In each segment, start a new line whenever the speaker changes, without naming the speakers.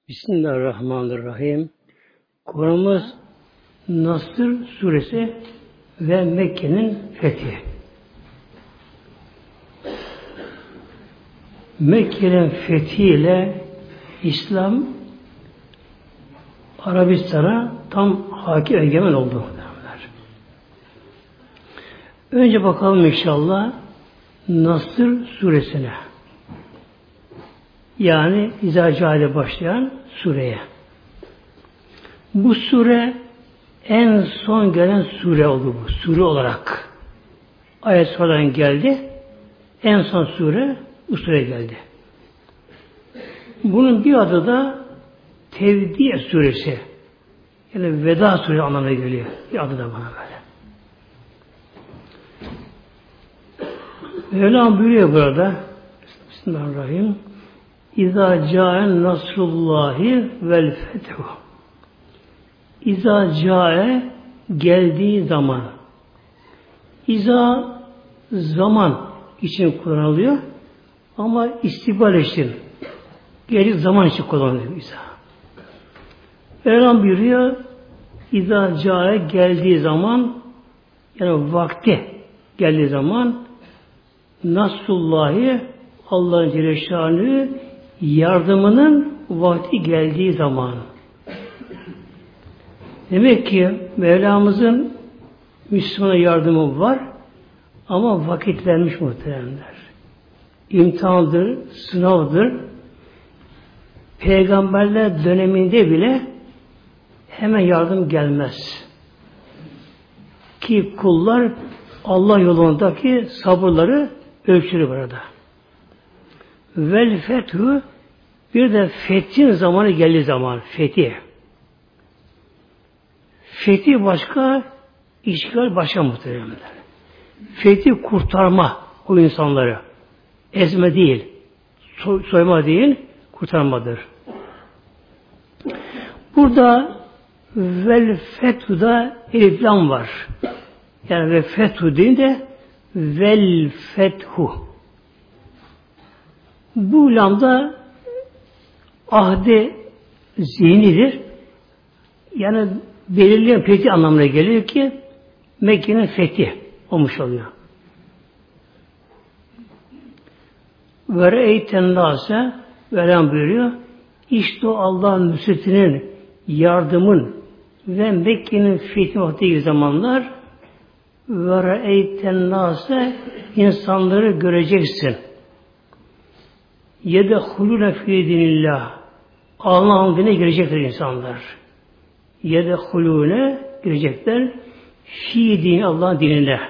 Bismillahirrahmanirrahim. Konumuz Nasr suresi ve Mekke'nin fethi. Mekke'nin fethiyle İslam Arabistan'a tam hakim egemen oldu. Önce bakalım inşallah Nasr suresine. Yani İzâ başlayan sureye. Bu sure en son gelen sure oldu bu. Sure olarak. Ayet sonradan geldi. En son sure bu sure geldi. Bunun bir adı da Tevdi suresi. Yani Veda suresi anlamına geliyor. Bir adı da bana böyle. Mevlam buyuruyor burada. Bismillahirrahmanirrahim. İzâ câen nasrullâhi vel fethu. İzâ câe geldiği zaman. İzâ zaman için kullanılıyor ama istikbal için gelecek zaman için kullanılıyor İzâ. Mevlam buyuruyor İzâ câe geldiği zaman yani vakti geldiği zaman nasrullâhi Allah'ın Celle Şanı yardımının vakti geldiği zaman. Demek ki Mevlamızın Müslümana yardımı var ama vakit vermiş muhteremler. İmtihandır, sınavdır. Peygamberler döneminde bile hemen yardım gelmez. Ki kullar Allah yolundaki sabırları ölçülü burada. Vel fethü bir de fethin zamanı geldiği zaman fethi. Fethi başka, işgal başka muhteremler. Fethi kurtarma o insanları. Ezme değil, soyma değil, kurtarmadır. Burada vel fethü'da elif lam var. Yani ve fethü deyince vel fethu. Bu lamda ahde zihnidir. Yani belirleyen fethi anlamına geliyor ki Mekke'nin fethi olmuş oluyor. Ve re'eyten nâse Velham buyuruyor. İşte o Allah'ın nusretinin, yardımın ve Mekke'nin fethi vakti zamanlar ve re'eyten nâse insanları göreceksin. Yedehulûne fî dinillah. Allah'ın dinine girecekler insanlar. Yedehulûne girecekler fî dini Allah'ın dinine.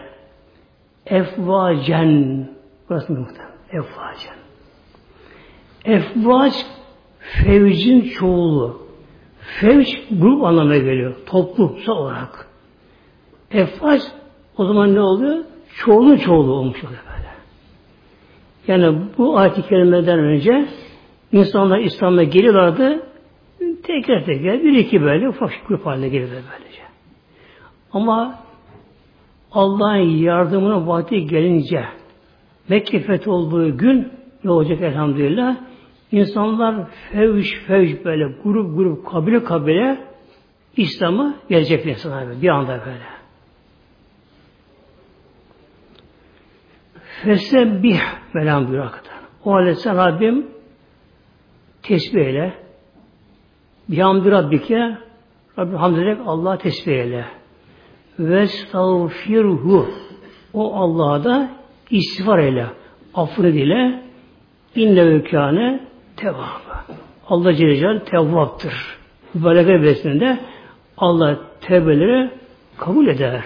Efvâcen. Burası muhtemelen. Efvâcen. Efvâc fevcin çoğulu. Fevç grup anlamına geliyor. Toplumsal olarak. Efvâc o zaman ne oluyor? Çoğulun çoğulu olmuş oluyor böyle. Yani bu ayet-i kerimeden önce insanlar İslam'a geliyorlardı. Teker teker bir iki böyle ufak grup haline geliyorlar böylece. Ama Allah'ın yardımına vakti gelince Mekke fethi olduğu gün ne olacak elhamdülillah? İnsanlar fevç böyle grup kabile İslam'a gelecek insanlar bir anda böyle. Fesebbih Mevlam buyuruyor hakikaten. O halde sen Rabbim tesbih eyle. Bihamdi Rabbike Rabbim hamd ederek Allah'a tesbih eyle. Vestağfirhu o Allah'a da istiğfar eyle. Affını dile. İnne vekâne tevvâbı. Allah Celle Celaluhu tevvaptır. Mübarek besinde Allah tevbeleri kabul eder.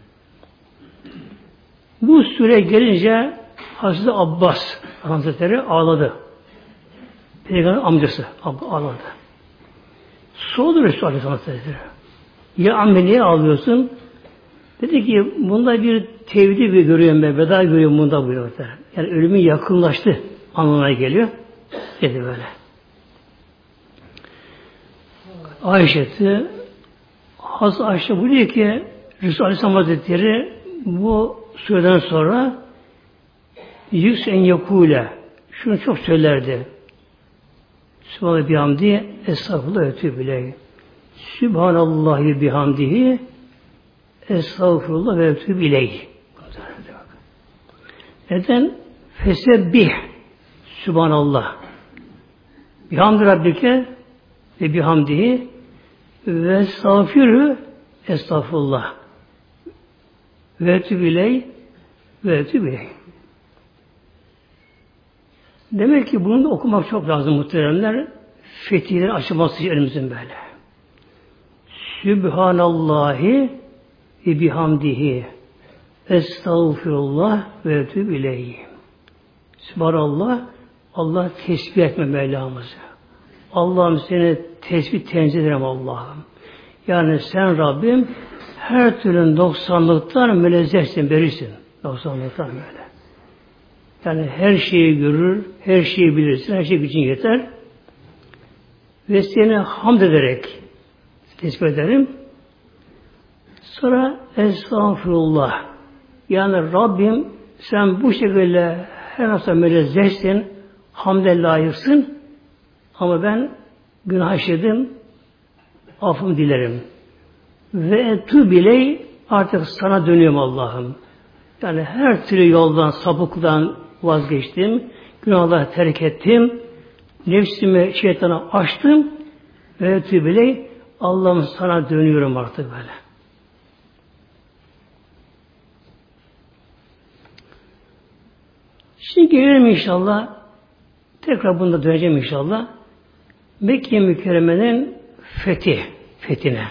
Bu sure gelince Hazreti Abbas Hazretleri ağladı. Peygamber amcası ağladı. Sordu Resulü Aleyhisselatü Vesselam. Ya ammi niye ağlıyorsun? Dedi ki bunda bir tevdi bir görüyorum ben. Veda görüyorum bunda buyuruyor. Yani ölümün yakınlaştı anlamına geliyor. Dedi böyle. Hazreti Ayşe buyuruyor ki Resulü Aleyhisselam Hazretleri bu sureden sonra yüks en yakule şunu çok söylerdi. Sübhanallah bihamdi estağfurullah ve etûbü ileyh. Sübhanallahi bihamdihi estağfurullah ve etûbü ileyh. Neden? Fesebbih Sübhanallah. Bihamdi Rabbike ve bihamdihi ve estağfirü estağfurullah. Ve etûbü ileyh ve etûbü ileyh. Demek ki bunu da okumak çok lazım muhteremler. Fetihlerin açılması için elimizin böyle. Sübhanallahi ve bihamdihi estağfirullah ve etûbü ileyh. Sübhanallah, Allah tesbih etme Mevlamızı. Allah'ım seni tesbih tenzih ederim Allah'ım. Yani sen Rabbim her türlü noksanlıktan münezzehsin, berisin. Noksanlıktan böyle. Yani her şeyi görür, her şeyi bilirsin, her şey gücün yeter. Ve seni hamd ederek tesbih ederim. Sonra estağfurullah. Yani Rabbim sen bu şekilde her hafta münezzehsin, hamde layıksın ama ben günah işledim, affımı dilerim. Ve etûbü ileyh, artık sana dönüyorum Allah'ım. Yani her türlü yoldan, sapıklıktan vazgeçtim, günahları terk ettim, nefsimi şeytana açtım ve etûbü ileyh, Allah'ım sana dönüyorum artık böyle. Şimdi gelelim inşallah, tekrar bunda döneceğim inşallah, Mekke-i Mükerreme'nin fethine.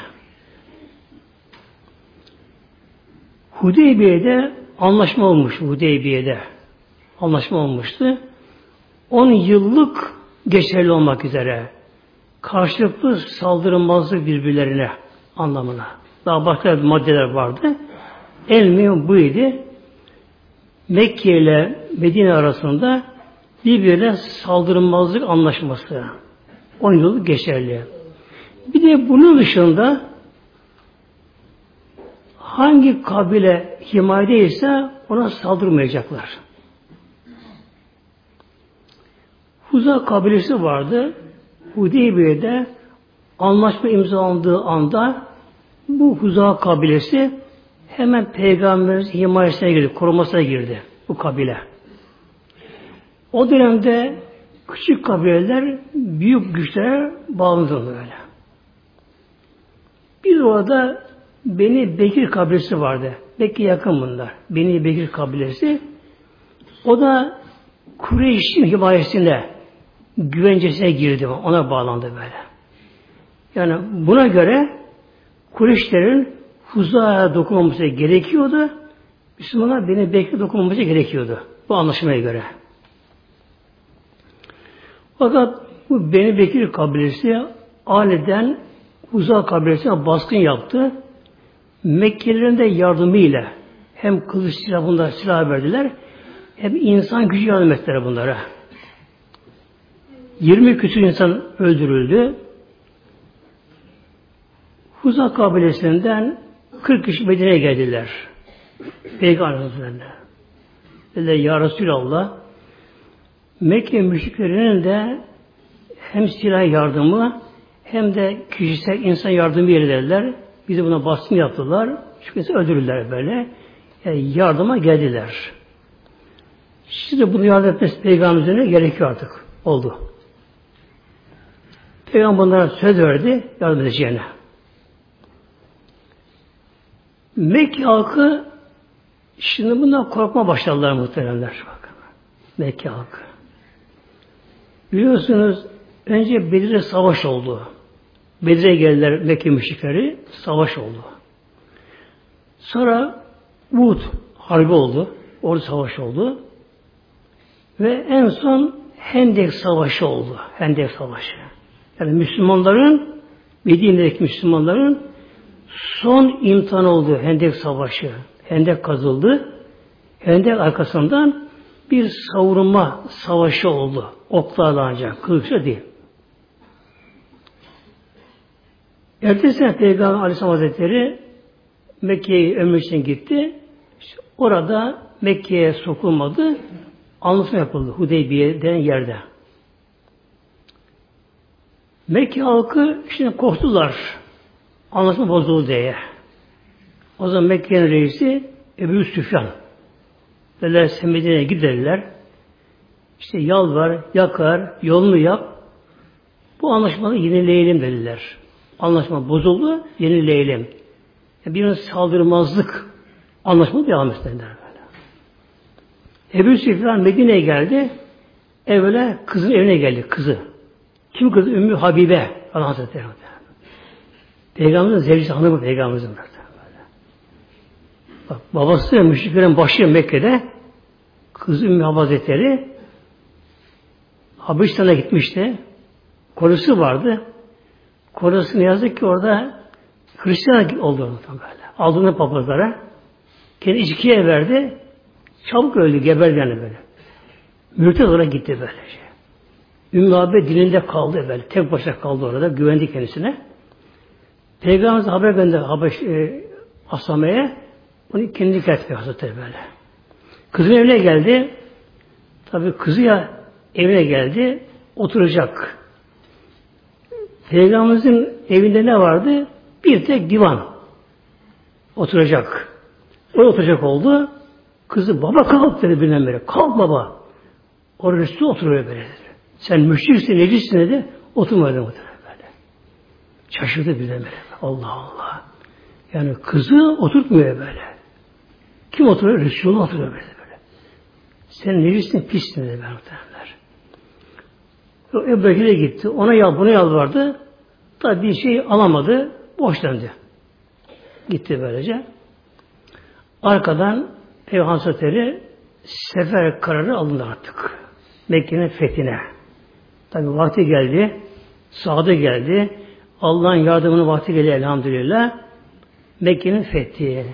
Hudeybiye'de anlaşma olmuş, Hudeybiye'de anlaşma olmuştu. 10 yıllık geçerli olmak üzere karşılıklı saldırılmazlık birbirlerine anlamına. Daha başka maddeler vardı. En mühim buydu. Mekke ile Medine arasında birbirine saldırılmazlık anlaşması. 10 yıllık geçerli. Bir de bunun dışında hangi kabile himayedeyse ona saldırmayacaklar. Huza kabilesi vardı. Hudeybiye'de anlaşma imzalandığı anda bu Huza kabilesi hemen Peygamberimizin himayesine girdi, korumasına girdi bu kabile. O dönemde küçük kabileler büyük güçlere bağlandı böyle. Bir orada Beni Bekir kabilesi vardı. Bekir yakın bunlar. Beni Bekir kabilesi. O da Kureyş'in himayesine, güvencesine girdi. Ona bağlandı böyle. Yani buna göre Kureyşlerin Huza'ya dokunmaması gerekiyordu. Müslümanlar Beni Bekir'e dokunmaması gerekiyordu. Bu anlaşmaya göre. Fakat bu Beni Bekir kabilesi aniden Huza kabilesine baskın yaptı. Mekkelilerin de yardımıyla hem kılıç silah bunlara silah verdiler, hem insan gücü yardım ettiler bunlara. 20 küsur insan öldürüldü. Huza kabilesinden 40 kişi Medine'ye geldiler. Peygamber'e. Dediler ya Resulallah, Mekke müşriklerinin de hem silah yardımı hem de kişisel insan yardımı yerlediler. Bizi buna baskın yaptılar. Çünkü öldürürler böyle. Yani yardıma geldiler. Şimdi bunu yardım etmesi Peygamber'e gerekiyor artık. Oldu. Peygamber bunlara söz verdi yardım edeceğine. Mekke halkı şimdi bundan korkma başladılar muhteremler. Bakın. Mekke halkı. Biliyorsunuz önce Bedir'de savaş oldu. Bedir'e geldiler Mekke müşrikleri. Savaş oldu. Sonra Uhud harbi oldu. Orada savaş oldu. Ve en son Hendek Savaşı oldu. Hendek Savaşı. Yani Müslümanların, Medine'deki Müslümanların son imtihan oldu Hendek Savaşı. Hendek kazıldı. Hendek arkasından bir savurma savaşı oldu. Oklarla ancak, kılıçla değil. Ertesi sene Peygamber Aleyhisselam Hazretleri Mekke'ye ömür için gitti. İşte orada Mekke'ye sokulmadı. Anlaşma yapıldı Hudeybiye denen yerde. Mekke halkı şimdi korktular. Anlaşma bozuldu diye. O zaman Mekke'nin reisi Ebu Süfyan. Dediler sen Medine'ye giderler. İşte yalvar, yakar, yolunu yap. Bu anlaşmayı yenileyelim dediler. Anlaşma bozuldu, yenileyelim. Birine saldırmazlık anlaşma devam etsinler böyle. Ebu Süfyan Medine'ye geldi. Evvela kızın evine geldi, kızı. Kim kızı? Ümmü Habibe Allah Hazretleri. Peygamberimizin zevcisi hanımı Peygamberimizin böyle. Bak, babası müşriklerin başı Mekke'de, kızı Ümmü Habibe Hazretleri Habeşistan'a gitmişti. Korusu vardı. Korusu ne yazık ki orada Hristiyan oldu böyle. Aldığında papazlara kendi içkiye verdi. Çabuk öldü, geberdi yani böyle. Mürted olarak gitti böylece. Ümmü Habibe dilinde kaldı böyle. Tek başına kaldı orada. Güvendi kendisine. Peygamberimiz haber gönderdi Asame'ye. Onu kendi getirdi Hazretleri böyle. Kızın evine geldi. Tabii kızı ya evine geldi. Oturacak. Peygamberimizin evinde ne vardı? Bir tek divan. Oturacak. O oturacak oldu. Kızı baba kalk dedi birden beri. Kalk baba. Orada üstü oturuyor böyle dedi. Sen müşriksin, necissin dedi. Oturma dedi böyle. Şaşırdı birden beri. Allah Allah. Yani kızı oturtmuyor böyle. Kim oturuyor? Resulullah oturuyor böyle. Sen necissin, pissin dedi muhtemelenler. Ebu Bekir'e gitti. Buna yalvardı. Tabi bir şey alamadı. Boş döndü. Gitti böylece. Arkadan Peygamber Hazretleri sefer kararı alındı artık. Mekke'nin fethine. Tabi vakti geldi. Saada geldi. Allah'ın yardımının vakti geldi elhamdülillah. Mekke'nin fethi.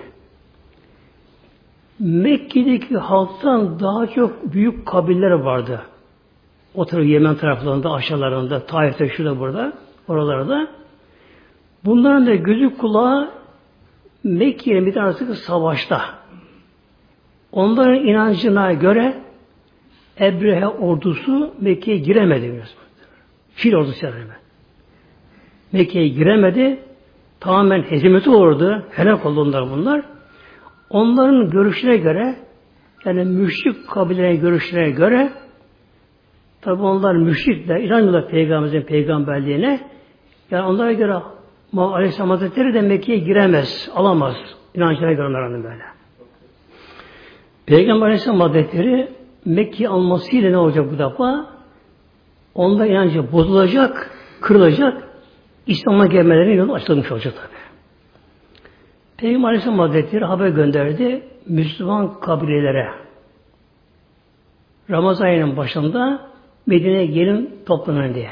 Mekke'deki halktan daha çok büyük kabiller vardı. O tarafı Yemen taraflarında, aşağılarında, Taif'te, şurada, burada, oralarda. Bunların da gözü kulağı Mekke'nin bir tanesi savaşta. Onların inancına göre Ebrehe ordusu Mekke'ye giremedi biliyorsunuz. Fil ordusu yani. Mekke'ye giremedi. Tamamen hezimeti uğradı. Helak oldu bunlar. Onların görüşlerine göre, yani müşrik kabilelerinin görüşlerine göre, tabi onlar müşrikler, inanmıyorlar Peygamberimizin peygamberliğine. Yani onlara göre Aleyhisselam Hazretleri de Mekke'ye giremez, alamaz. İnancına göre onların böyle. Peygamber Aleyhisselam Hazretleri Mekke'yi almasıyla ne olacak bu defa? Onda inancı bozulacak, kırılacak, İslam'a gelmelerinin yolu açılmış olacak tabi. Peygamber Aleyhisselam Hazretleri haber gönderdi Müslüman kabilelere. Ramazan ayının başında Medine'ye gelin toplanın diye.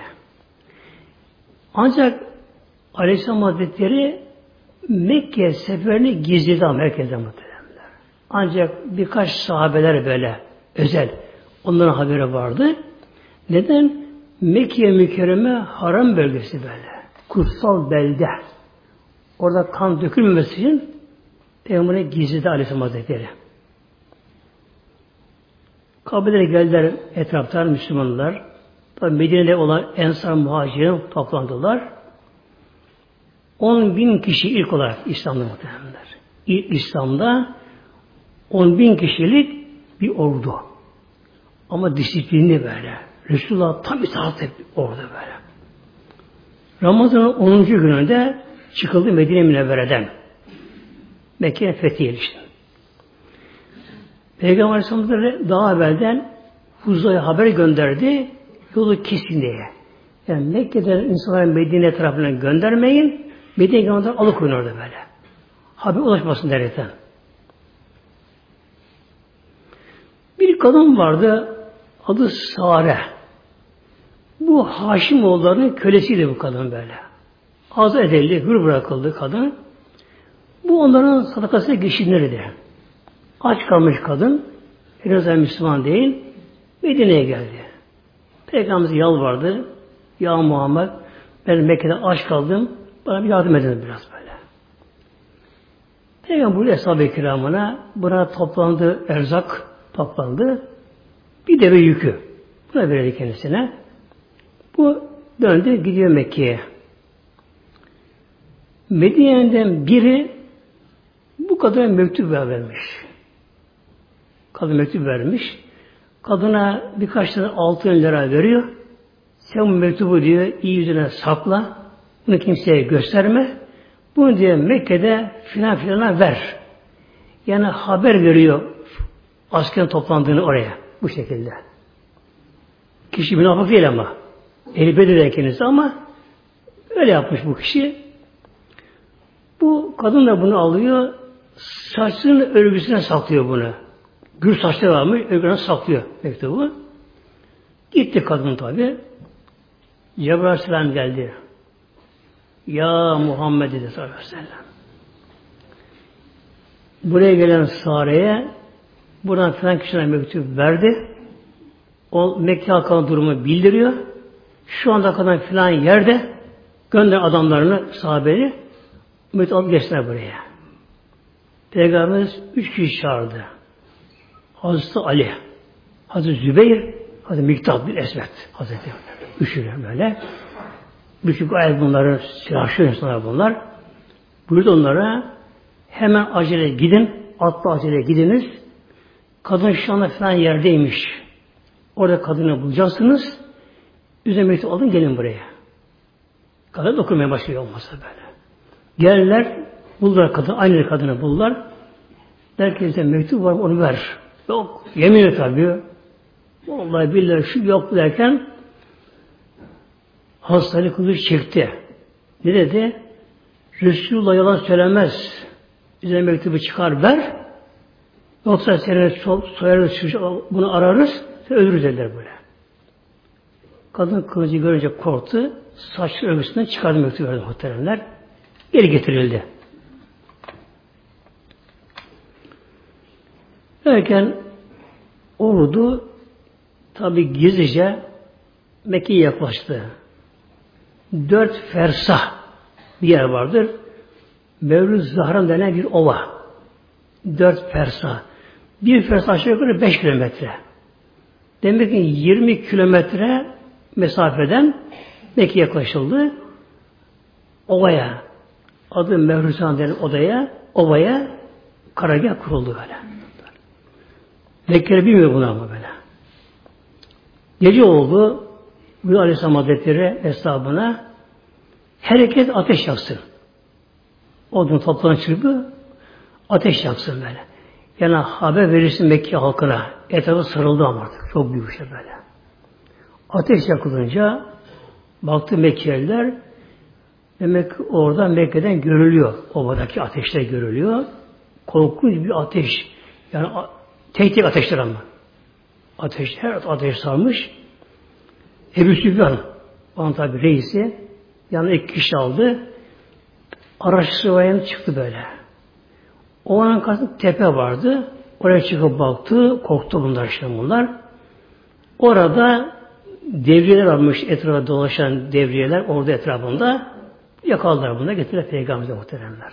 Ancak Aleyhisselam Hazretleri Mekke seferini gizledi ama herkesten muhtemelen. Ancak birkaç sahabeler böyle özel onların haberi vardı. Neden? Mekke mükerreme haram bölgesi böyle. Kutsal belde. Orada kan dökülmemesi için Peygamber'e gizledi Aleyhisselam Hazretleri. Kabilelere geldiler etraftan Müslümanlar. Tabi Medine'de olan Ensar muhacirin toplandılar. 10.000 kişi ilk olarak İslam'da muhtemelenler. İlk İslam'da 10.000 kişilik bir ordu. Ama disiplinli böyle. Resulullah tam itaat etti orada böyle. Ramazan'ın 10. gününde çıkıldı Medine Münevvere'den. Mekke'nin fethiye ilişkin. Peygamber Aleyhisselam daha evvelden Huza'ya haber gönderdi, yolu kesin diye. Yani Mekke'den insanları Medine tarafına göndermeyin, Medine'ye gönderden alıkoyun orada böyle. Haber ulaşmasın derken. Bir kadın vardı, adı Sare. Bu Haşimoğullarının kölesiydi bu kadın böyle. Azat edildi, hür bırakıldı kadın. Bu onların sadakasıyla geçinirdi. Aç kalmış kadın, henüz Müslüman değil, Medine'ye geldi. Peygamberimiz yalvardı, ya Muhammed, ben Mekke'de aç kaldım, bana bir yardım edin biraz böyle. Peygamber bu Eshab-ı Kiram'ına, buna toplandı, erzak toplandı, bir deve yükü. Buna verildi kendisine. Bu döndü gidiyor Mekke'ye. Medine'den biri bu kadına mektup vermiş. Kadın mektup vermiş. Kadına birkaç tane altın lira veriyor. Sen bu mektubu diyor iyi yüzüne sakla. Bunu kimseye gösterme. Bunu diyor Mekke'de filan filana ver. Yani haber veriyor askerin toplandığını oraya. Bu şekilde. Kişi münafık değil ama. Ehl-i Bedir'den kendisi ama öyle yapmış bu kişi. Bu kadın da bunu alıyor. Saçının örgüsüne saklıyor bunu. Gür saçları varmış. Örgüsüne saklıyor mektubu. Gitti kadın tabi. Cebrail Aleyhisselam geldi. Ya Muhammed dedi sallallahu aleyhi ve sellem. Buraya gelen Sare'ye buradan filan kişilerine mektup verdi. O Mekke halkına durumu bildiriyor. Şu anda kadar filan yerde gönder adamlarını, sahabeyi mektup alıp geçtiler buraya. Peygamberimiz 3 kişi çağırdı. Hazreti Ali, Hazreti Zübeyir, Hazreti Miktat bin Esvet Hazreti. Üçüyle böyle. Büyük ayet bunları, silahşır insanlar bunlar. Buyurdu onlara, hemen acele gidin, atla acele gidiniz. Kadın şu anda falan yerdeymiş. Orada kadını bulacaksınız. Üzerine mektup alın, gelin buraya. Kadın dokunmaya başlıyor olmasa böyle. Geldiler, buldular kadını, aynı kadını buldular. Derken size mektup var, onu ver. Yok, yemin tabii. Vallahi billahi şu yok derken hastalık kılıç çekti. Ne dedi? Resulullah yalan söylemez. Bize mektubu çıkar ver. Yoksa seni soyarız, bunu ararız, ölürüz dediler böyle. Kadın kılıcı görünce korktu. Saçlı örgüsünden çıkardı mektubu verdi muhteremler. Geri getirildi. Derken ordu tabi gizlice Mekke'ye yaklaştı. 4 fersah bir yer vardır. Mevlüt Zahran denen bir ova. 4 fersah. Bir fersah aşağı yukarı 5 kilometre. Demek ki 20 kilometre mesafeden Mekke'ye yaklaşıldı. Ovaya, adı Mevlüt Zahran denen ovaya karargah kuruldu böyle. Mekke'li bilmiyor bunu ama böyle. Gece oldu. Bu Aleyhisselam Hazretleri hesabına herkes ateş yaksın. Odun toplanan çırpı ateş yaksın böyle. Yani haber verirsin Mekke halkına. Etrafı sarıldı ama artık. Çok büyük şey böyle. Ateş yakılınca baktı Mekkeliler demek ki orada Mekke'den görülüyor. Ovadaki ateşler görülüyor. Korkunç bir ateş. Yani tek ateşler ama. Ateş, her ateş sarmış. Ebu Süfyan, onun tabi reisi, yanına 2 kişi aldı. Araçlısı çıktı böyle. O an karşısında tepe vardı. Oraya çıkıp baktı, korktu bunlar. Orada devriyeler varmış, etrafa dolaşan devriyeler orada etrafında. Yakaladılar bunu, getirdiler Peygamber'e muhteremler.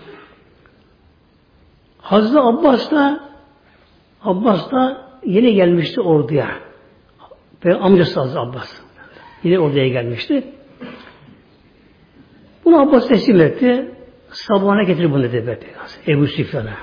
Hazreti Abbas da yeni gelmişti orduya. Amcası Hazreti Abbas. Yine orduya gelmişti. Bunu Abbas teslim etti. Sabahına getir bunu dedi Peygamber. Ebu Süfyan'a.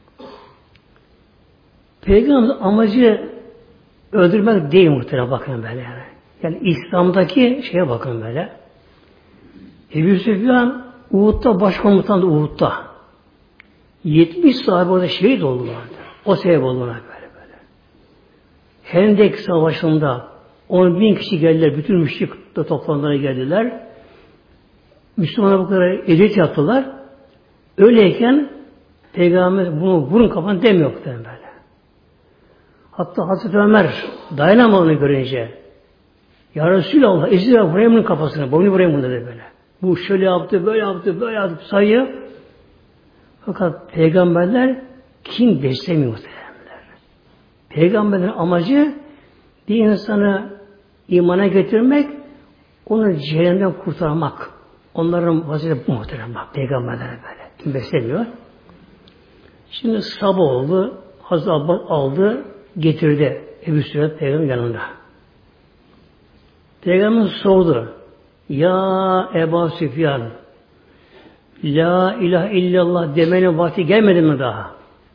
Peygamber'in amacı öldürmek değil muhtemelen bakın böyle yani. Yani İslam'daki şeye bakın böyle. Ebu Süfyan Uhud'da başkomutandı Uhud'da. 70 sahabe orada şehit oldular. O sebep oldular böyle. Hendek Savaşı'nda 10.000 kişi geldiler. Bütün müşrik de toplantılara geldiler. Müslümanlar bu kadar eziyet yaptılar. Öyleyken Peygamber bunu vurun kafanı demiyor böyle. Hatta Hazreti Ömer dayanamadığını görünce Ya Resulallah ezilme vurayım bunun kafasına. Boynu vurayım bunu dedi böyle. Bu şöyle yaptı, böyle yaptı sayıyor. Fakat peygamberler kim beslemiyor muhtemelen. Peygamberlerin amacı bir insanı imana getirmek, onu cehennemden kurtarmak. Onların vaziyeti bu muhtemelen bak. Peygamberler böyle. Kim beslemiyor. Şimdi sabah oldu. Hazreti Abbas aldı, getirdi Ebu Süfyan Peygamber'in yanında. Peygamber sordu. Ya Ebu Süfyan, La ilahe illallah demenin vakti gelmedi mi daha?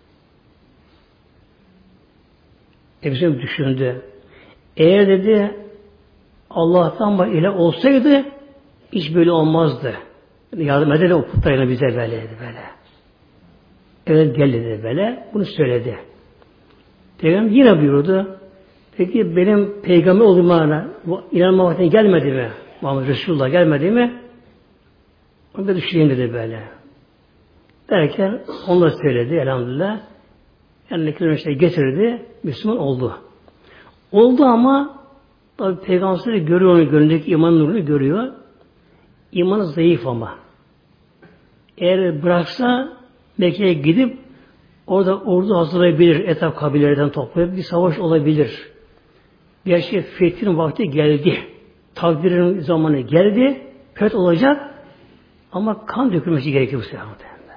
Ebu Süfyan düşündü. Eğer dedi Allah'tan başka ilah olsaydı hiç böyle olmazdı. Yardım eder o putlarına bize böyle dedi böyle. Evet gel dedi böyle. Bunu söyledi. Peygamber yine buyurdu. Peki benim peygamber olduğuma inanma vaktine gelmedi mi? Muhammed Resulullah gelmedi mi? Onu da düşüneyim dedi böyle. Derken onu da söyledi elhamdülillah. Yani kelime getirdi. Müslüman oldu. Oldu ama tabi peygamber görüyor onu gönlündeki iman nurunu görüyor. İmanı zayıf ama. Eğer bıraksa Mekke'ye gidip orada ordu hazırlayabilir. Etraf kabilelerden toplayıp bir savaş olabilir. Gerçi fethin vakti geldi. Takdirin zamanı geldi. Feth olacak. Ama kan dökülmesi gerekiyor bu sefer.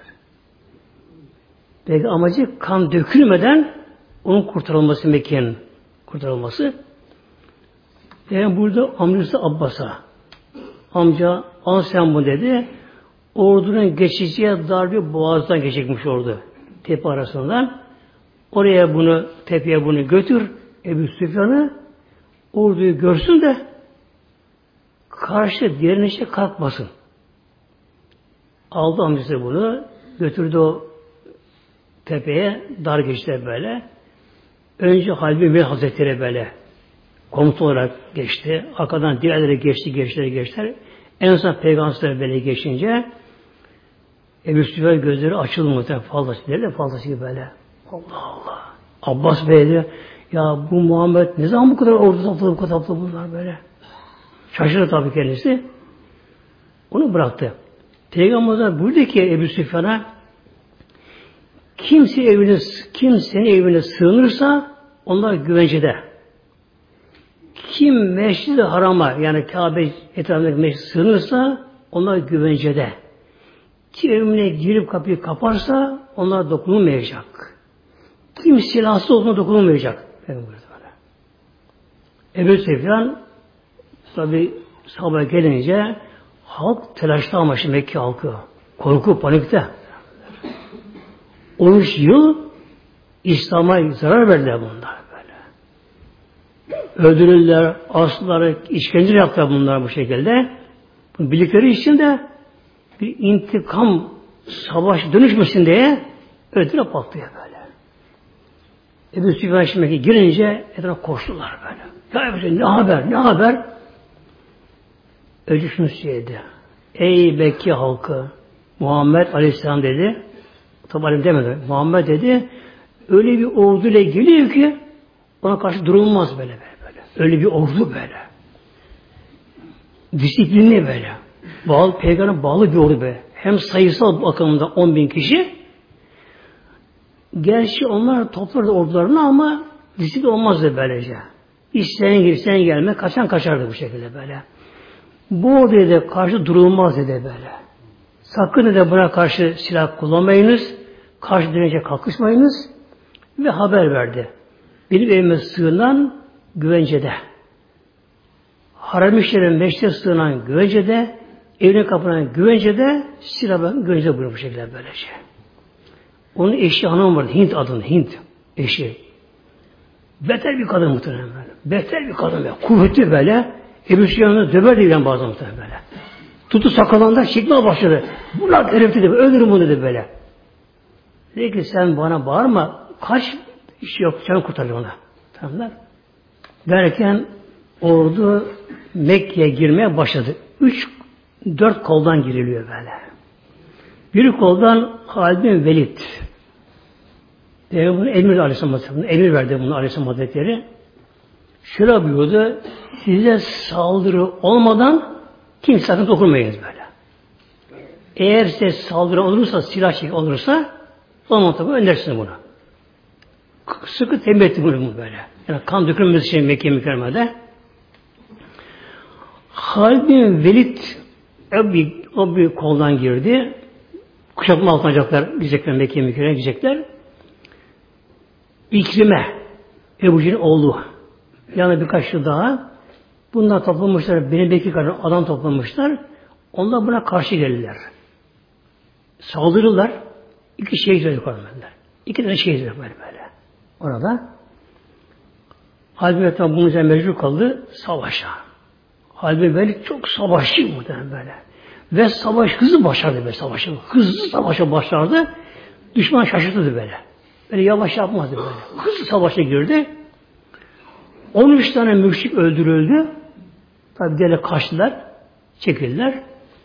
Peki amacı kan dökülmeden onun kurtarılması, Mekke'nin kurtarılması. Yani burada amcası Abbas'a amca al sen bu dedi. Ordunun geçeceği dar bir boğazdan geçecekmiş ordu. Tepe arasından. Oraya bunu, tepeye bunu götür. Ebu Süfyan'ı orduyu görsün de karşı direnişe kalkmasın. Aldı amcası bunu. Götürdü o tepeye, dar geçti böyle. Önce Halid bin Hazretleri böyle komuta olarak geçti. Arkadan diğerleri geçti. En son peygamber böyle geçince Ebu Süfyan gözleri açılmadı. Fazlası gibi böyle. Allah Allah. Abbas Bey de ya bu Muhammed ne zaman bu kadar ordu topladı bunlar böyle. Şaşırdı tabii kendisi. Onu bıraktı. Peygamber buyurdu ki Ebu Süfyan'a kimsenin evine sığınırsa onlar güvencede. Kim Mescid-i Haram'a yani Kabe etrafındaki mescid sığınırsa onlar güvencede. Kim evine girip kapıyı kaparsa onlar dokunulmayacak. Kim silahsız olduğuna dokunulmayacak. Ebu Süfyan tabi sahabeye gelince halk telaşta ama şimdi Mekke halkı. Korku, panikte. 13 yıl İslam'a zarar verdiler bunlar böyle. Öldürüldüler, astılar, işkence yaptılar bunlar bu şekilde. Bunu bildikleri için de bir intikam savaş dönüşmesin diye öldüre patlıyor böyle. Ebu Süfyan şimdi girince etrafa koştular böyle. Ya Ebu Süfyan ne haber? Önce şunu söyledi. Ey Mekke halkı Muhammed Aleyhisselam dedi. Tabi demedi. Muhammed dedi. Öyle bir orduyla geliyor ki ona karşı durulmaz böyle. Öyle bir ordu böyle. Disiplinli böyle. Peygamber'e bağlı bir ordu böyle. Hem sayısal bakımında 10.000 kişi. Gerçi onlar toplardı ordularını ama disiplin olmazdı böylece. İsteyen girsen gelme, kaçan kaçardı bu şekilde böyle. Bu orduya da karşı durulmaz dedi böyle. Sakın de buna karşı silah kullanmayınız. Karşı dirence kalkışmayınız. Ve haber verdi. Benim evime sığınan güvencede. Haram-ı Şerif'in meşte sığınan güvencede, evine kapınan güvencede, silahın güvencede buyuruyor bu şekilde böylece. Onun eşi hanım vardı. Hint adında. Hint eşi. Beter bir kadın muhtemelen böyle. Beter bir kadın böyle. Kuvvetli böyle. Ebu Süfyan'ı döver diye bazen muhtemelen böyle. Tuttu sakalından çekmeye başladı. Bunlar herif dedi. Öldürün bunu dedi böyle. Dedi ki sen bana bağırma. Kaç iş yok. Canı kurtarıyor ona. Tamamlar. Derken ordu Mekke'ye girmeye başladı. 3-4 koldan giriliyor böyle. Bir koldan Halid bin Velid. Bunu emir Aleyhisselam Hazretleri. Emir verdi bunu Aleyhisselam Hazretleri. Şöyle buyurdu. Size saldırı olmadan kimse sakın dokunmayınız böyle. Eğer size saldırı olursa, silah çek olursa o zaman tabi öndersiniz bunu. Sıkı tembih etti bunu böyle. Yani kan dökülmesi için Mekke mükerremede. Halid bin Velid o bir koldan girdi. Kuşatma altına alacaklar, gidecekler Mekke'ye mükerremeye gidecekler. İkrime, Ebu Cehil'in oğlu. Yani birkaç yıl daha Bunlar toplamışlar, benim belki kadar adam toplamışlar. Onlar buna karşı gelirler. Saldırırlar. 2 şehit yukarılar. 2 tane şehit böyle. Orada Halbuki bunun üzerine mecbur kaldı savaşa. Halbuki böyle çok savaşçı muhtemelen böyle. Ve savaş hızlı başlardı böyle savaşı. Hızlı savaşa başlardı. Düşman şaşırtırdı böyle. Böyle yavaş yapmazdı böyle. Hızlı savaşa girdi. 13 tane müşrik öldürüldü. Tabi diğerleri kaçtılar. Çekildiler.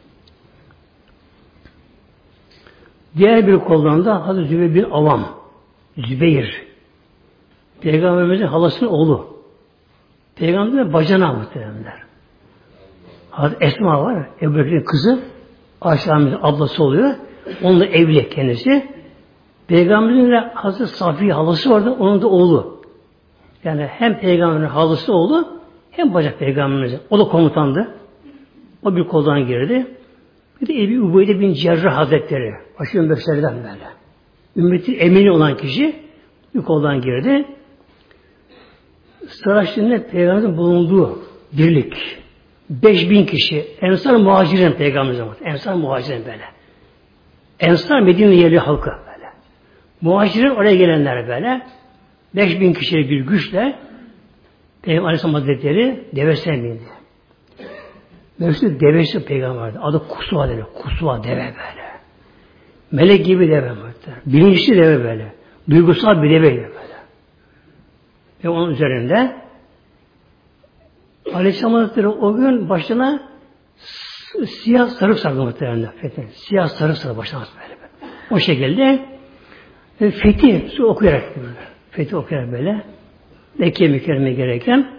Diğer bir koldan da Hazreti Zübeyir bin Avam. Zübeyir. Peygamberimizin halasının oğlu. Peygamberimizin bacanağı muhtemelenler. Hazreti Esma var. Ebu Bekir'in kızı. Ayşe ablası oluyor. Onunla evli kendisi. Peygamberimizin de Hazreti Safiye halası vardı. Onun da oğlu. Yani hem Peygamberin halası oğlu hem bacak Peygamberimizin. O da komutandı. O bir koldan girdi. Bir de Ebu Ubeyde bin Cerrah Hazretleri. Başı Ömer'den böyle. Ümmetin emini olan kişi bir koldan girdi. Savaşında Peygamberimizin bulunduğu birlik. 5000 kişi. Ensar muhacirin Peygamberimizin. Ensar muhacirin böyle. Ensar Medine yerli halkı böyle. Muhacirin oraya gelenler böyle. 5000 kişilik bir güçle Peygamber Aleyhisselam Hazretleri devesine bindi. Mevcut devesi Peygamber'de. Adı Kusva deve. Kusva deve böyle. Melek gibi deve böyle. Bilinçli deve böyle. Duygusal bir deve böyle. Ve onun üzerinde Aleyhisselam Hazretleri o gün başına siyah sarık sardı muhtemelen. Siyah sarık sardı başına böyle. O şekilde Fethi okuyarak Fethi okuyarak böyle Mekke-i Mükerreme gereken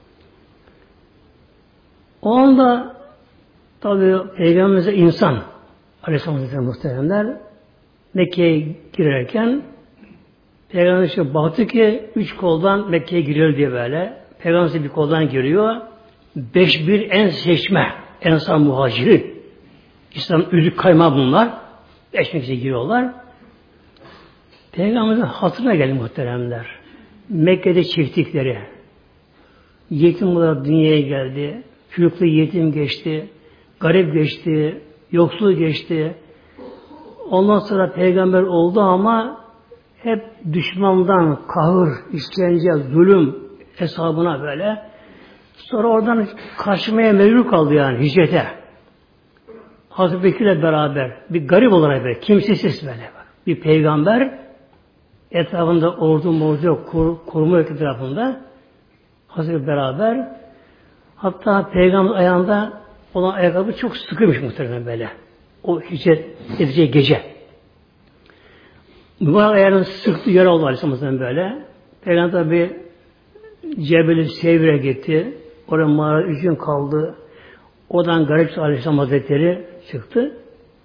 o anda tabi Peygamberimize insan Aleyhisselam Hazretleri muhteremler Mekke'ye girerken Peygamberimiz baktı ki 3 koldan Mekke'ye giriyor diye böyle. Peygamberimiz bir koldan giriyor. 5-1 en seçme Ensar muhaciri. İslam üzük kaymağı bunlar. 5 kişi giriyorlar. Peygamberimizin hatırına geldi muhteremler. Mekke'de çiftlikleri. Yetim olarak dünyaya geldi. Çocuklu yetim geçti. Garip geçti. Yoksul geçti. Ondan sonra peygamber oldu ama hep düşmandan kahır, işkence, zulüm hesabına böyle. Sonra oradan kaçmaya mecbur kaldı yani hicrete. Hazreti Bekir'le beraber bir garip olarak böyle kimsesiz böyle. Bir peygamber etrafında ordu yok, koruma etrafında Hazreti beraber hatta peygamber ayağında olan ayakkabı çok sıkıymış muhtemelen böyle. O hicret edeceği gece. Mübarek ayağının sıktığı yer oldu Aleyhisselam'ın böyle. Peygamber tabi Cebel-i Sevir'e gitti. Orada mağara 3 gün kaldı. Oradan Garip Aleyhisselam Hazretleri çıktı.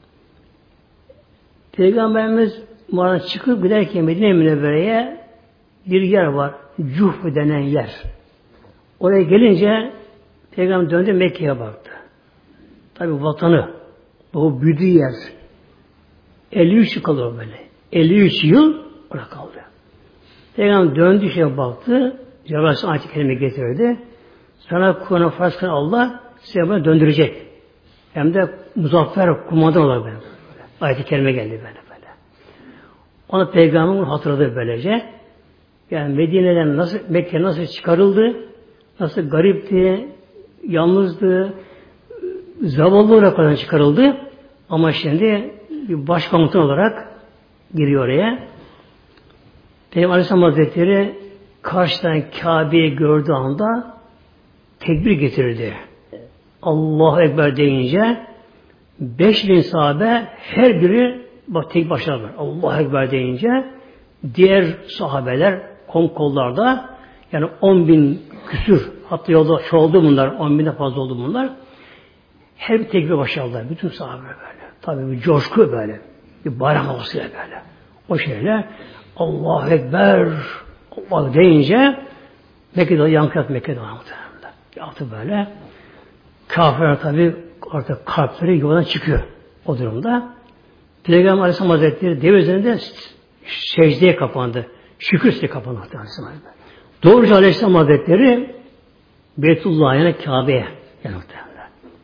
Peygamberimiz mağaradan çıkıp giderken Medine Münevvere'ye bir yer var. Cuhf denen yer. Oraya gelince Peygamber döndü Mekke'ye baktı. Tabi vatanı, o büyüdüğü yer 53 yıl kalıyor böyle. 53 yıl orada kaldı. Peygamber döndü şeye baktı. Cebrail ayet-i kerime getirdi. Sana Kur'an'ı farz kılan Allah size bunu döndürecek. Hem de muzaffer kumandan olarak böyle. Ayet-i kerime geldi böyle. Ona Peygamber hatırladı böylece. Yani Medine'den nasıl, Mekke nasıl çıkarıldı, nasıl garipti, yalnızdı, zavallı olarak çıkarıldı. Ama şimdi bir başkomutan olarak giriyor oraya. Peygamber Aleyhisselam Hazretleri karşıdan Kabe'yi gördüğü anda tekbir getirdi. Allahu Ekber deyince 5000 sahabe her biri tek başına var. Allahu Ekber deyince diğer sahabeler kollarda yani 10.000 küsür hatta yolda çoğaldı bunlar 10.000'de fazla oldu bunlar. Her bir tekbir başladılar. Bütün sahabeler böyle. Tabii bir coşku böyle. Bir bayram havasıyla böyle. O şeyle Allahu Ekber Allah deyince Mekke'de yankı yaptı Mekke'de yaptı böyle. Kafirler tabii artık kalpleri yuvadan çıkıyor o durumda. Peygamber Aleyhisselam Hazretleri deve üzerinde secdeye kapandı. Şükür secdeye kapandı. Doğruca Aleyhisselam Hazretleri Beytullah'a yani Kabe'ye yani muhtemelen.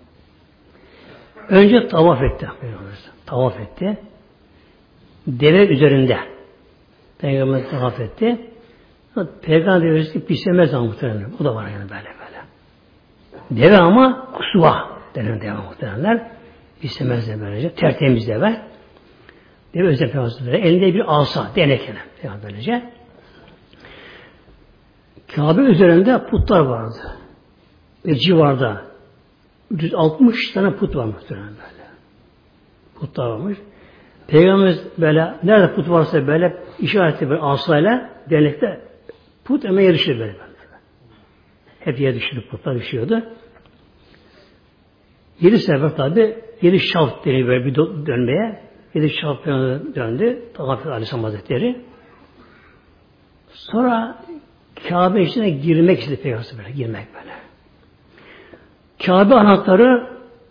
Önce tavaf etti. Tavaf etti. Deve üzerinde. Peygamber tavaf etti. Peygamber devesi pislemez ama muhtemelen. O da var yani böyle. Deve ama kusva denen deve muhtemelenler. Pislemez de böylece. Tertemiz deve. Deve özel peygamber. Elinde bir asa, denekene. Böylece. Kabe üzerinde putlar vardı. Ve civarda 360 tane put var muhtemelen böyle. Putlar varmış. Peygamber böyle, nerede put varsa böyle işareti böyle asayla denekte put hemen yere düşüyor böyle. Hep yere düşüyordu, putlar düşüyordu. 7 sefer tabi 7 şaft deniyor böyle bir dönmeye. 7 şaft döndü. Tavaf Aleyhisselam Hazretleri. Sonra Kabe içine girmek istedi Peygamber böyle, girmek böyle. Kabe anahtarı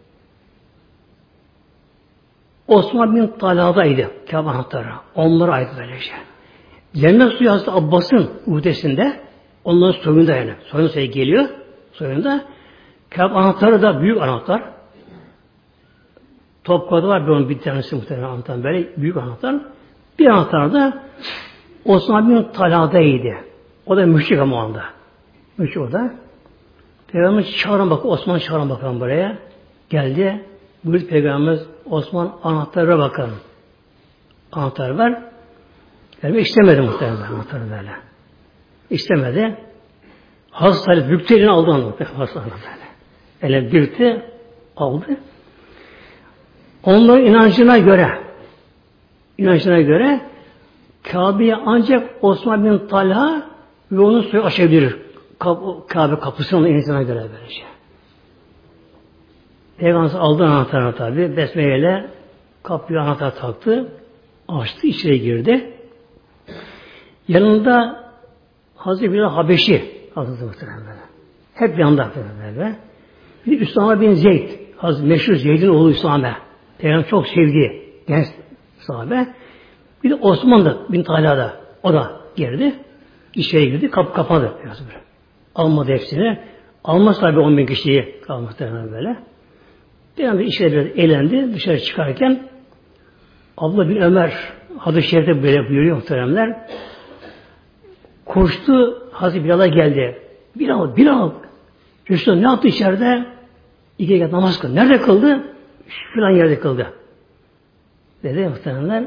Osman bin Talha'daydı. Kabe anahtarı. Onlara ait böylece. Cennet suyu Hazreti Abbas'ın uhdesinde onların soyunda yani. Soyunda sayı geliyor. Soyunda. Kabe anahtarı da büyük anahtar. Topkapı'da var bir tanesi muhtemelen anahtar böyle. Büyük anahtar. Bir anahtar da Osman bin Talha'daydı. O da müşrik ama o anda. Müşrik o da. Peygamber çağıran bakın, Osman çağıran bakalım buraya. Geldi. Buyurdu Peygamber Osman anahtarına bakın. Anahtar ver. Yani istemedi muhtemelen anahtarı böyle. İstemedi. Hazreti Ali büktü elini aldı anahtarı. Eline büktü, aldı. Onların inancına göre Kabe'ye ancak Osman bin Talha ve onun suyu açabilir. Kabe kapısının inancına göre böylece. Peygamber aldı anahtarını tabi. Besmeleyle kapıya anahtar taktı. Açtı, içeri girdi. Yanında Hazreti Bilal Habeşi Hazreti Muhtemelen böyle. Hep yanında böyle. Bir de Üsame bin Zeyd. Hazreti meşhur Zeyd'in oğlu Üsame. Peygamber çok sevdiği genç sahabe. Bir de Osman da bin Talha'da. O da girdi. İçeri girdi. Kapı kapadı. Almadı hepsini. Almaz tabi 10.000 kişiyi kalmıştı böyle. Bir anda içeri biraz eğlendi. Dışarı çıkarken Abla bin Ömer hadis-i şerifte böyle buyuruyor muhteremler. Koştu. Hazreti Bilal'a geldi. Bilal. Resulullah ne yaptı içeride? 2 rekat namaz kıldı. Nerede kıldı? Filan yerde kıldı. Dedi muhteremler.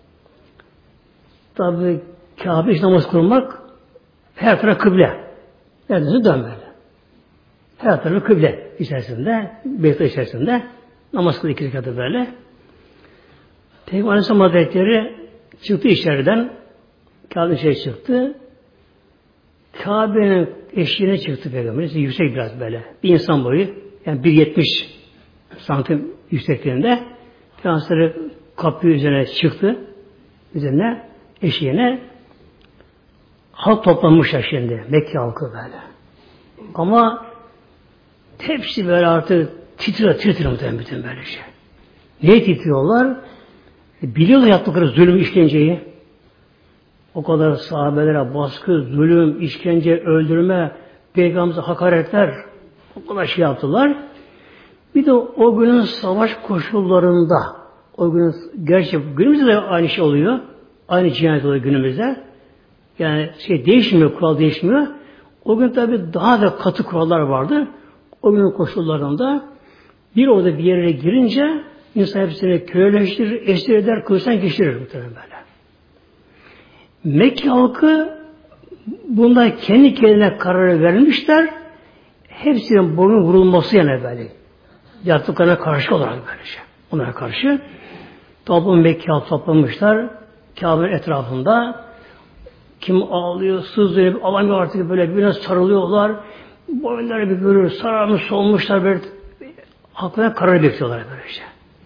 Tabi Kabe için namaz kılmak her taraf kıble. Neredeyse dön böyle. Her tarafı kıble içerisinde, Beytullah içerisinde namaz kıldı 2 rekatı böyle. Peygamber Aleyhisselam Hazretleri çıktı içeriden. Kabe'nin içeri çıktı. Kabe'nin eşiğine çıktı Peygamber. Yüksek biraz böyle. Bir insan boyu. Yani 1.70 santim yüksekliğinde. Peygamber kapı üzerine çıktı. Üzerine eşiğine. Halk toplanmışlar şimdi. Mekke halkı böyle. Ama hepsi böyle artık titriyor muhtemelen bütün böyle şey. Niye titriyorlar? Biliyorlar yaptıkları zulüm, işkenceyi. O kadar sahabelere baskı, zulüm, işkence, öldürme, Peygamber'e hakaretler o kadar şey yaptılar. Bir de o günün savaş koşullarında o günün gerçi günümüzde de aynı şey oluyor. Aynı cinayet oluyor günümüzde. Yani değişmiyor, kural değişmiyor. O gün tabi daha da katı kurallar vardı. O günün koşullarında bir orada bir yere girince insan hepsini köleleştirir, esir eder, kılıçtan geçirir muhtemelen böyle. Mekke halkı bunda kendi kendine kararı vermişler. Hepsinin boyun vurulması yani böyle. Yaptıklarına karşı olarak böylece. Onlara karşı toplum Mekke halkı toplamışlar. Kabe'nin etrafında kim ağlıyor, sızlıyor, alamıyor artık böyle birbirine sarılıyorlar. Boyunları bir görür, sararmış, solmuşlar böyle. Halkına karar bekliyorlar böylece.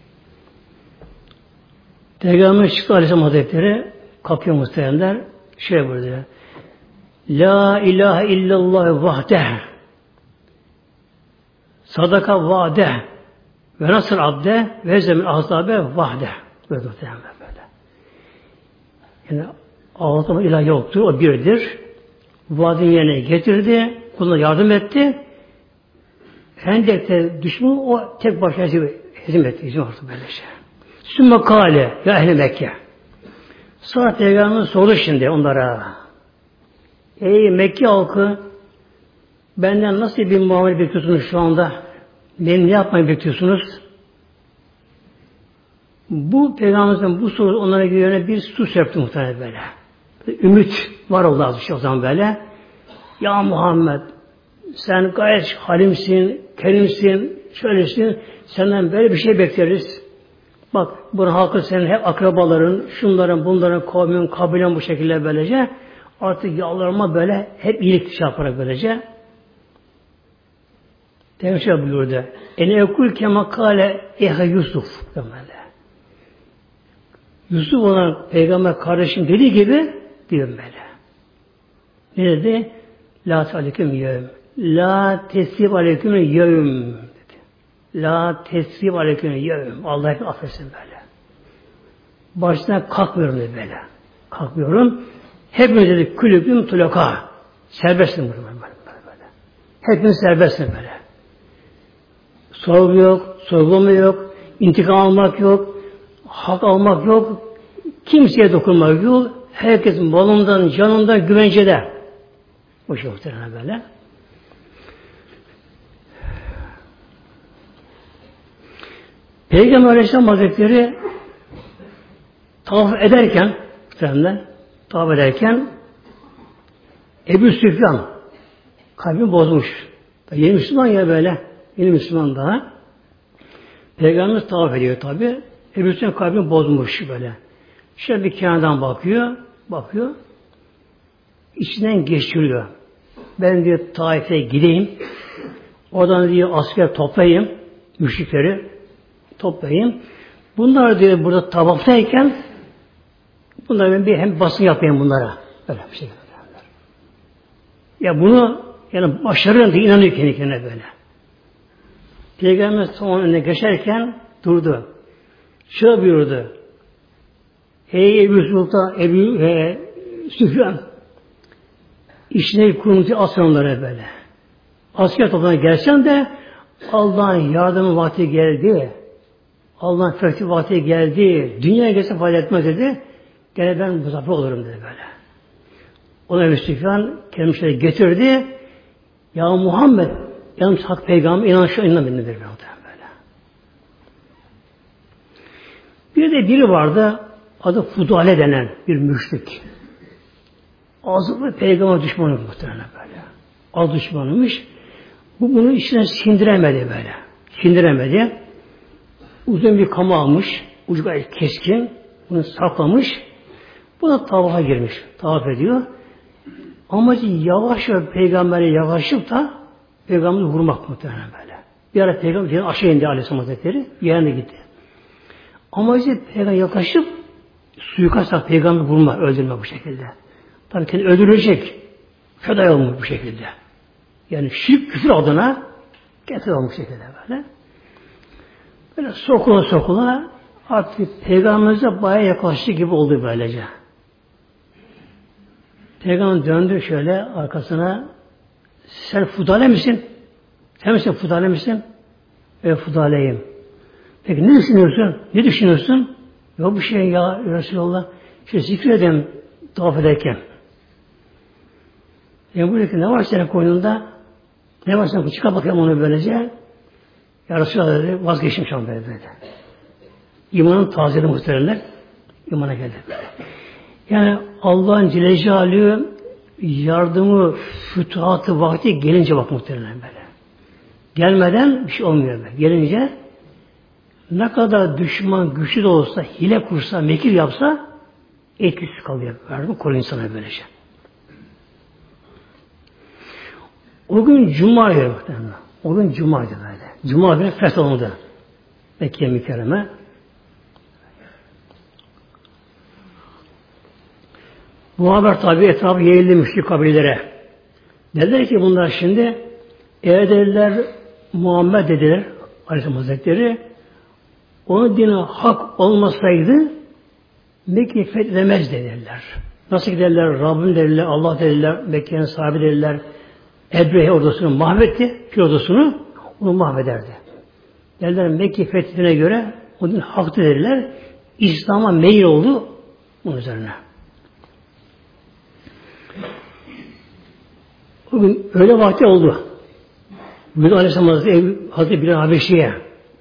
Peygamber çıktı Aleyhisselam Hazretleri kapıyor muhtemelenler buyuruyor. La ilahe illallah vahdeh sadaka vahdeh ve nasır abde ve zemin azabe vahdeh böyle muhtemelen böyle. Yani Allah'tan ilah yoktur, o birdir. Vaadini yerine getirdi, kuluna yardım etti. Hendek'te düşman o tek başına hezim etti. Hezim oldu böylece. Sümme kâle ya ehl-i Mekke. Sonra Peygamberimiz sordu şimdi onlara. Ey Mekke halkı, benden nasıl bir muamele bekliyorsunuz şu anda? Beni ne yapmayı bekliyorsunuz? Bu Peygamberimizin bu soru onlara yönelik bir su serpti muhtemelen böyle. Ümit var oldu az bir şey o zaman böyle. Ya Muhammed, sen gayet halimsin, kerimsin, şöylesin, senden böyle bir şey bekleriz. Bak, bunun halkı senin hep akrabaların, şunların, bunların, kavmin, kabilen bu şekilde böylece. Artık yalvarma böyle, hep iyilik şey yaparak böylece. Demek şey buyurdu. Ene ekul kemakale eha Yusuf. Yusuf olan peygamber kardeşim dediği gibi diyor böyle. Ne dedi? La aleyküm yevm. La tesbih aleyküm yevm dedi. La tesbih aleyküm yevm. Allah hep affetsin böyle. Baştan kalkmıyorum dedi böyle. Kalkmıyorum. Hepimiz dedi külübüm tulaka. Serbestsin böyle. Hepimiz serbestsin böyle. Sorgu yok, sorgulama yok, intikam almak yok, hak almak yok, kimseye dokunmak yok. Herkesin malından, canından güvencede. Bu şey muhtemelen böyle. Peygamber Aleyhisselam Hazretleri tavaf ederken Ebu Süfyan kalbini bozmuş. Yeni Müslüman ya böyle. Yeni Müslüman daha. Peygamberimiz tavaf ediyor tabi. Ebu Süfyan kalbini bozmuş böyle. Şöyle bir kenardan bakıyor. İçinden geçiriyor. Ben diyor Taif'e gideyim. Oradan diyor asker toplayayım. Müşrikleri toplayayım. Bunlar diyor burada tavaftayken bunlar ben bir hem basın yapayım bunlara. Böyle bir şey. Ya bunu yani başarırım diye inanıyor kendi kendine böyle. Peygamber onun önüne geçerken durdu. Şöyle buyurdu. Ey Ebu Sultan, Ebu Süfyan, İçine kurumuzu aslanlara böyle. Asker topluluğuna gelsen de Allah'ın yardımı vakti geldi. Allah'ın fethi vakti geldi. Dünyaya gelse fayda etmez dedi. Gene ben muzaffer olurum dedi böyle. Ona Ebu Süfyan kendisine getirdi. Ya Muhammed, yalnız hak peygamber inanmadım nedir böyle. Bir de biri vardı, adı Fudale denen bir müşrik. Azılı peygamber düşmanı muhtemelen böyle. Az düşmanıymış. Bu bunu içine sindiremedi böyle. Sindiremedi. Uzun bir kama almış. Ucu gayet keskin. Bunu saklamış. Buna tavafa girmiş. Tavaf ediyor. Amacı yavaş peygambere yavaşıp da peygamberi vurmak muhtemelen böyle. Bir ara peygamber aşağı indi Aleyhisselam Hazretleri. Yerine gitti. Amacı peygamber yaklaşıp suikast peygamberi vurma, öldürme bu şekilde. Tabii kendi öldürülecek. Feda olmuş bu şekilde. Yani şirk küfür adına getir olmuş şekilde böyle. Böyle sokula artık peygamberimize bayağı yaklaştı gibi oldu böylece. Peygamber döndü şöyle arkasına. Sen Fudale misin? Sen misin Fudale misin? Evet Fudale'yim. Peki ne düşünüyorsun? Ne düşünüyorsun? Yok bir şey ya Resulallah. Şöyle zikredeyim tavaf ederken. Yani buradaki ne var senin koynunda? Ne var senin? Çıkar bakayım onu böylece. Ya Resulallah dedi, vazgeçtim şu an böyle. İmanın tazeli muhteremler. İmana geldi. Yani Allah'ın Celle Celaluhu yardımı, fütuhatı vakti gelince bak muhteremler böyle. Gelmeden bir şey olmuyor böyle. Gelince ne kadar düşman güçlü de olsa, hile kursa, mekir yapsa etkisiz kalıyor. Verdim koru insana böylece. O gün Cuma'ydı muhtemelen. O gün Cuma'ydı böyle. Cuma günü fetholundu. Mekke mükerreme. Bu haber tabi etrafı yayıldı müşrik kabilelere. Dediler ki bunlar şimdi eğer dediler Muhammed dediler Aleyhisselam Hazretleri onun dini hak olmasaydı Mekke'yi fethedemez dediler. Nasıl giderler? Rabbim dediler, Allah dediler, Mekke'nin sahibi dediler. Ebrehe ordusunu mahvetti, ki ordusunu. bunu mahvederdi. Derler Mekke fethine göre o din haktı derler. İslam'a meyil oldu bunun üzerine. Bugün öyle vakti oldu. Bugün Aleyhisselam Hazreti Bilal Habeşi'ye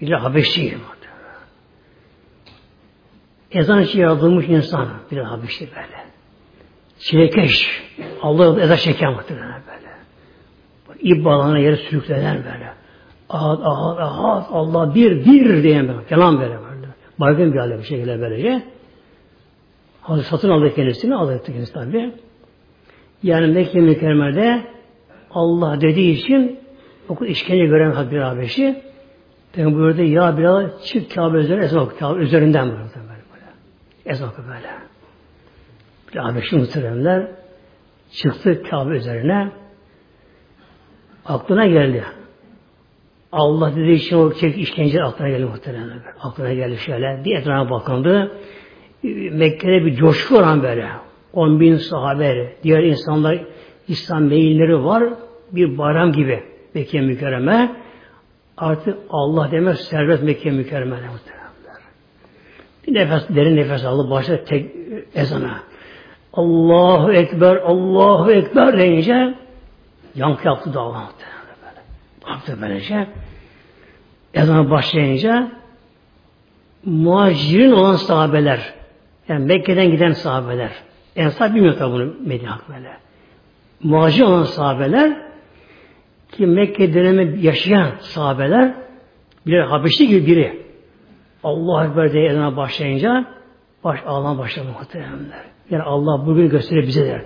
ezan için yaratılmış insan Bilal Habeşi böyle. Çilekeş. Allah ezan çeken muhtemelen böyle. İp bağlarına yere sürüklener böyle. Ahad, ahad, ahad, Allah bir diyen böyle. Kelam böyle. Baygın bir hale bir şekilde böylece. Hazreti satın aldı kendisini, aldı kendisi tabi. Yani Mekke mükerremede Allah dediği için okul işkence gören Hazreti Bilal Habeşi dedim buyurdu ya Bilal çık Kabe üzerine ezan oku. Kabe üzerinden böyle. Ezan oku böyle. Bilal Habeşi muhteremler çıktı Kabe üzerine aklına geldi. Allah dediği için o işkence aklına geldi muhteremler. Aklına geldi şöyle. Bir etrafa bakındı. Mekke'de bir coşku var böyle. 10.000 sahabe, diğer insanlar İslam meyilleri var. Bir bayram gibi Mekke mükerreme. Artık Allah demek serbest Mekke mükerreme muhteremler. Bir nefes, derin nefes aldı. Başladı tek ezana. Allahu Ekber, Allahu Ekber deyince yankı yaptı dava muhteremler böyle. Yaptı böylece. Ezana başlayınca muhacirin olan sahabeler, yani Mekke'den giden sahabeler, Ensar bilmiyor tabi bunu Medine halkı böyle. Muhacir olan sahabeler ki Mekke dönemi yaşayan sahabeler bir Habeşi gibi biri Allahu Ekber diye ezana başlayınca ağlamaya başladı muhteremler. Yani Allah bugün gösterir bize derler.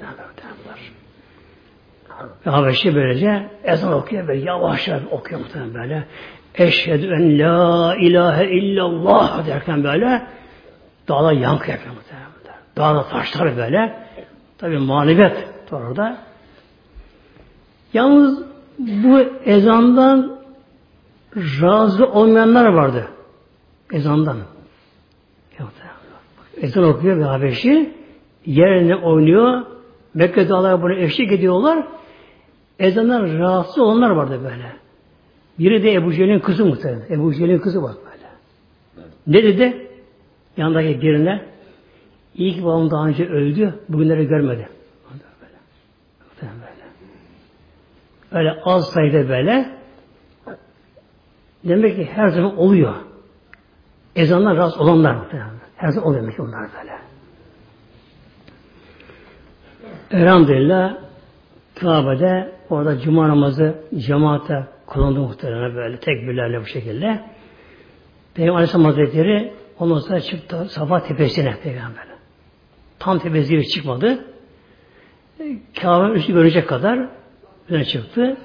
Habeşi böylece ezan okuyor böyle yavaş yavaş okuyor muhterem böyle. Eşhedü en la ilahe illallah derken böyle dağda yankı yapıyor muhterem. Dağda taşlar böyle. Tabi maneviyat orada. Yalnız bu ezandan razı olmayanlar vardı. Ezandan. Ezan okuyor bir Habeşi. Yerine oynuyor. Mekke dağlara bunu eşlik ediyorlar. Ezandan rahatsız olanlar vardı böyle. Biri de Ebu Cehil'in kızı muhtemelen. Ebu Cehil'in kızı var böyle. Ne dedi? Yanındaki birine İyi ki babam daha önce öldü, bugünleri görmedi. Öyle az sayıda böyle. Demek ki her zaman oluyor. Ezanlar rahatsız olanlar. Her zaman oluyor demek ki onlar böyle. Elhamdülillah Kabe'de orada cuma namazı cemaate kılındı muhtemelen böyle tekbirlerle bu şekilde. Peygamber Aleyhisselam Hazretleri ondan sonra çıktı Safa tepesine Peygamber. Tam tepesiye çıkmadı. Kabe'nin üstü görecek kadar üzerine çıktı.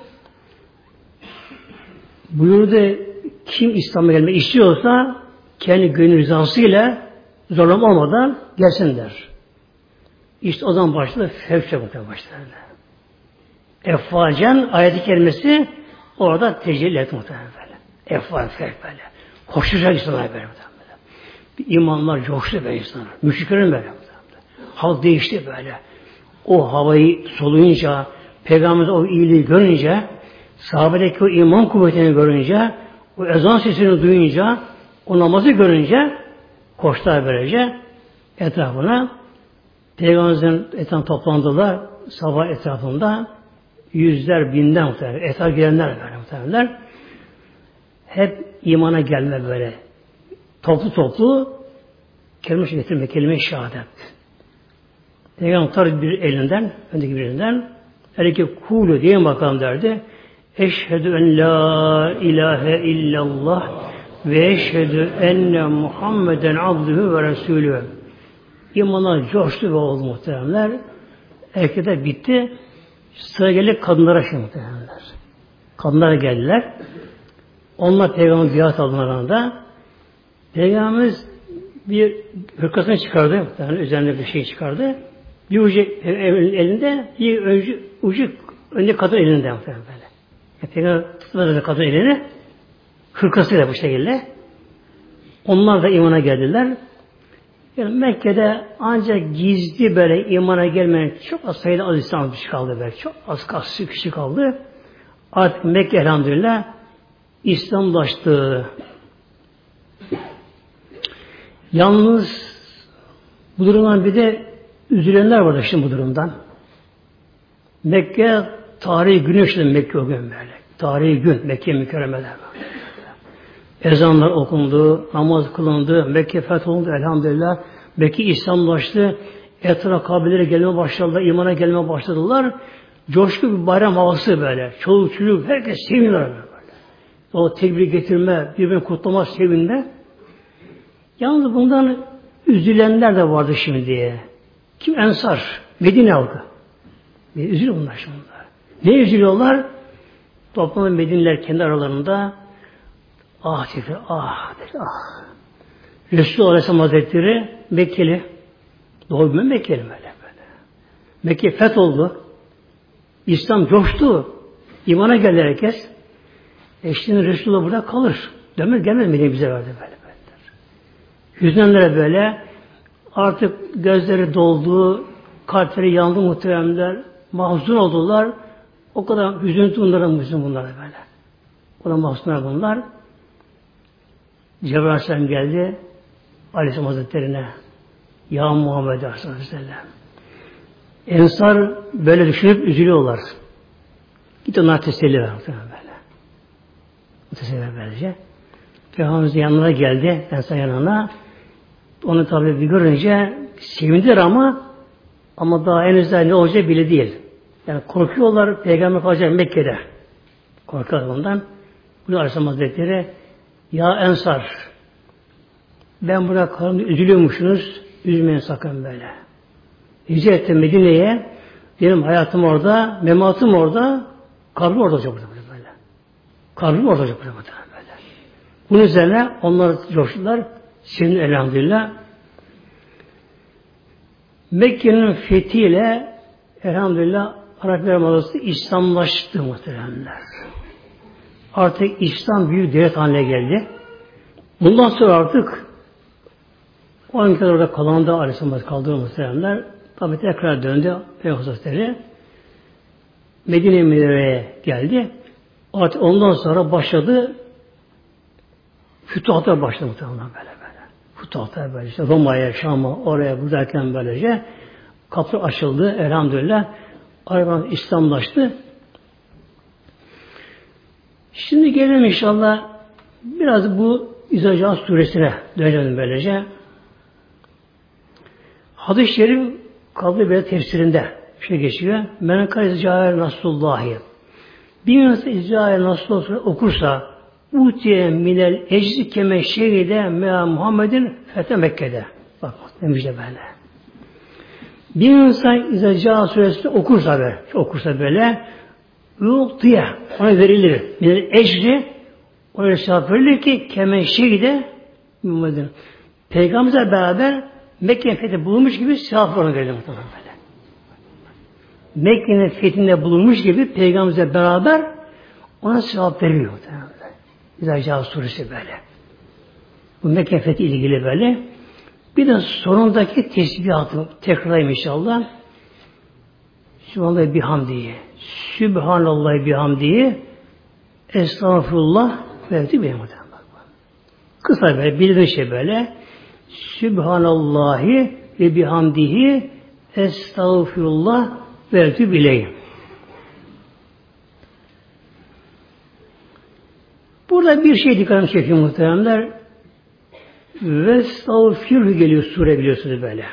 Buyurdu kim İslam'a gelmek istiyorsa kendi gönül rızasıyla zorlama olmadan gelsin der. İşte o zaman başladı fevçe muhtemelen başladı. Effacen ayet-i kerimesi orada tecelli etti muhtemelen böyle. Effac fevk böyle. Koşacak insanlar böyle muhtemelen. İmanlar coştu böyle insanlar. Müşriklerin böyle. Halk değişti böyle. O havayı soluyunca, Peygamber'in o iyiliği görünce, sahabedeki o iman kuvvetini görünce, o ezan sesini duyunca, o namazı görünce, koştular böylece etrafına. Peygamber'in etrafına toplandılar, sabah etrafında yüzler, binler muhtemelen, etraf girenler böyle muhtemelen. Hep imana gelme böyle. Toplu toplu kelime-i getirme, kelime-i şehadet. Peygamber bir elinden, öndeki bir elinden, ki kulu diye bakalım derdi. Eşhedü en la ilahe illallah ve eşhedü enne Muhammeden abdühü ve resulü. İmanlar coştu ve oldu muhteremler. Erkekler bitti. Sıra geldi kadınlara şimdi muhteremler. Kadınlara geldiler. Onlar Peygamber biat almalarında Peygamberimiz bir hırkasını çıkardı. Yani üzerinde bir şey çıkardı. Bir ucu elinde, bir ucu önce kadın elinde muhtemelen böyle. Peygamber tutmadı kadın elini, hırkasıyla bu şekilde. Onlar da imana geldiler. Yani Mekke'de ancak gizli böyle imana gelmeyen çok az sayıda az İslam kaldı böyle. Çok az kişi kaldı. Artık Mekke elhamdülillah İslamlaştı. Yalnız bu durumdan bir de üzülenler var şimdi bu durumdan. Mekke tarihi gün işte Mekke o gün böyle. Tarihi gün Mekke mükerremeler var. Ezanlar okundu, namaz kılındı, Mekke fetholundu elhamdülillah. Mekke İslamlaştı. Etraf kabilelere gelmeye başladılar, imana gelmeye başladılar. Coşku bir bayram havası böyle. Çoluk çocuk herkes seviniyorlar böyle. O tekbir getirme, birbirini kutlama sevinme. Yalnız bundan üzülenler de vardı şimdi. Kim? Ensar. Medine halkı. Üzülüyor bunlar şimdi. Ne üzülüyorlar? Toplanan Medineliler kendi aralarında ah dedi, ah dedi, ah. Resulullah Aleyhisselam Hazretleri Mekkeli. Doğru mu Mekkeli böyle. Mekke fetholdu. İslam coştu. İmana geldi herkes. Şimdi Resulullah burada kalır. Dönmez gelmez mi bize verdi böyle. Hüznenlere böyle artık gözleri doldu, kalpleri yandı muhteremler, mahzun oldular. O kadar hüzüntü bunlara böyle. O kadar mahzunlar bunlar. Cebrail Aleyhisselam geldi Aleyhisselam Hazretleri'ne. Ya Muhammed Aleyhisselam. Ensar böyle düşünüp üzülüyorlar. Git onlara teselli ver. Böyle. Teselli ver böylece. Peygamberimizin yanına geldi. Ensar yanına. Onu tabi bir görünce sevindiler ama daha henüz ne olacağı bile değil. Yani korkuyorlar Peygamber kalacak Mekke'de. Korkuyorlar ondan. Bu Aleyhisselam Hazretleri ya Ensar ben burada kalın üzülüyormuşsunuz. Üzmeyin sakın böyle. Hicret ettim Medine'ye. Benim hayatım orada, mematım orada, kabrim orada olacak böyle. Kabrim orada olacak böyle. Bunun üzerine onlar coştular. Şimdi elhamdülillah Mekke'nin fethiyle elhamdülillah Arap Yarımadası İslamlaştı muhteremler. Artık İslam büyük devlet haline geldi. Bundan sonra artık 12 kadar orada kalan da Aleyhisselam kaldığı muhteremler tabi tekrar döndü Peygamber Hazretleri Medine-i Münevvere'ye geldi. Artık ondan sonra başladı fütuhatlar başladı muhtemelen böyle. Fütuhatlar böyle işte Roma'ya, Şam'a, oraya buradayken böylece kapı açıldı elhamdülillah. Araban İslamlaştı. Şimdi gelelim inşallah biraz bu İzâ suresine dönelim böylece. Hadis-i Şerif kabul böyle tefsirinde geçiyor. Men kâle izâ Nasrullâhi. Bir insan izâ Nasrullâhi okursa Utiye minel ecri keme şehide mea Muhammedin fethe Mekke'de. Bak demiş de böyle. Bir insan İzâ suresini okursa böyle Utiye ona verilir. Minel ecri ona sevap verilir ki keme şehide Muhammedin. Peygamberle beraber Mekke'nin fethi bulunmuş gibi sevap ona verilir muhtemelen böyle. Mekke'nin fethinde bulunmuş gibi Peygamberle beraber ona sevap veriliyor muhtemelen. İzâ suresi böyle. Bu Mekke fethi ilgili böyle. Bir de sonundaki tesbihatı tekrarlayayım inşallah. Sübhanallah bihamdihi. Sübhanallah bihamdihi. Estağfurullah ve bihamdihi. Kısa böyle, bildiğin şey böyle. Sübhanallahi ve bihamdihi. Estağfurullah ve bileyim. Burada bir şey dikkatimi çekiyor muhteremler. Vestağfirhu geliyor sure biliyorsunuz böyle.